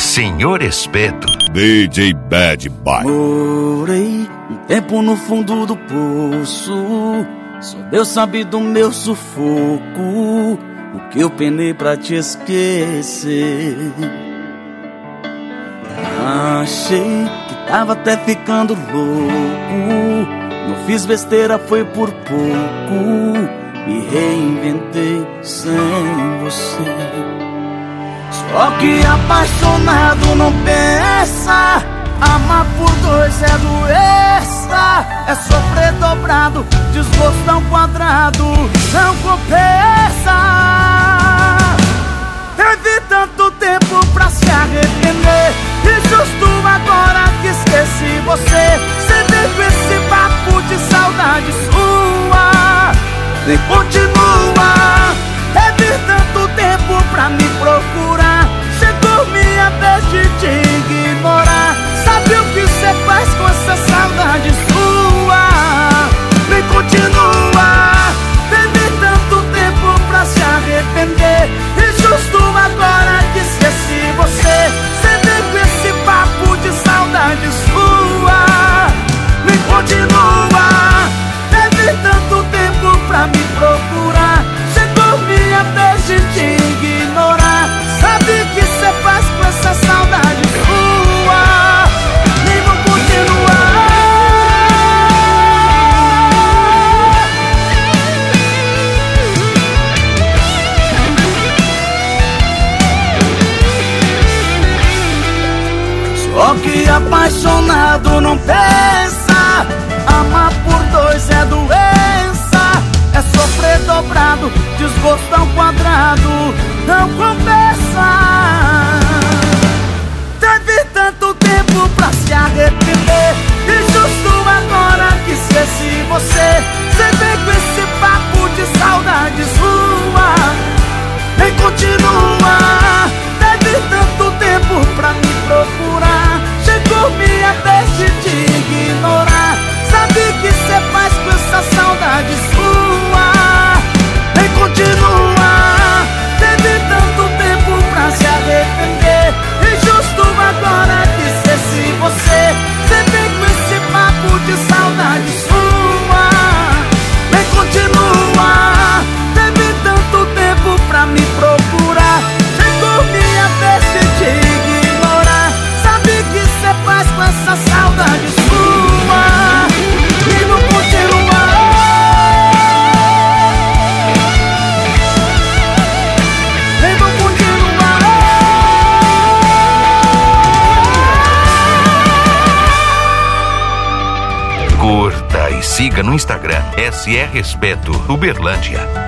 Senhor Espeto. DJ Bad Boy. Morei um tempo no fundo do poço, só Deus sabe do meu sufoco, o que eu penei pra te esquecer. Achei que tava até ficando louco, não fiz besteira, foi por pouco, me reinventei sem você. Só que apaixonado não pensa, amar por dois é doença, é sofrer dobrado, desgosto ao quadrado, não compensa. Teve tanto tempo pra se arrepender, e justo agora que esqueci você, cê vem com esse papo de saudade sua, nem continua. Teve tanto tempo pra me procurar, chegou minha vez de te ignorar. Sabe o que cê faz com essa saudade sua? Nem continua. Teve tanto tempo pra se arrepender, e justo agora que esqueci você, cê vem com esse papo de saudade sua, nem continua. Teve tanto tempo pra me procurar, chegou minha vez de te ignorar. Sabe o que cê faz com essa saudade sua? Nem vou continuar. Só que apaixonado não pensa, amar por dois é doença, é sofrer dobrado, desgosto ao quadrado, não compensa. Teve tanto tempo pra se arrepender, e justo agora que esqueci você, cê vem com esse papo de saudade sua, nem continua. Teve tanto tempo pra me procurar, chegou minha vez de te ignorar. Sabe o que cê faz com essa saudade sua? Nem continua. Teve tanto tempo pra se arrepender, e justo agora que esqueci você, cê vem com esse papo de saudade sua, nem continua. Teve tanto tempo pra me procurar, chegou minha vez de te ignorar. Sabe o que cê faz com essa saudade sua? E não continua. Nem vou continuar. Curta e siga no Instagram SR Espeto Uberlândia.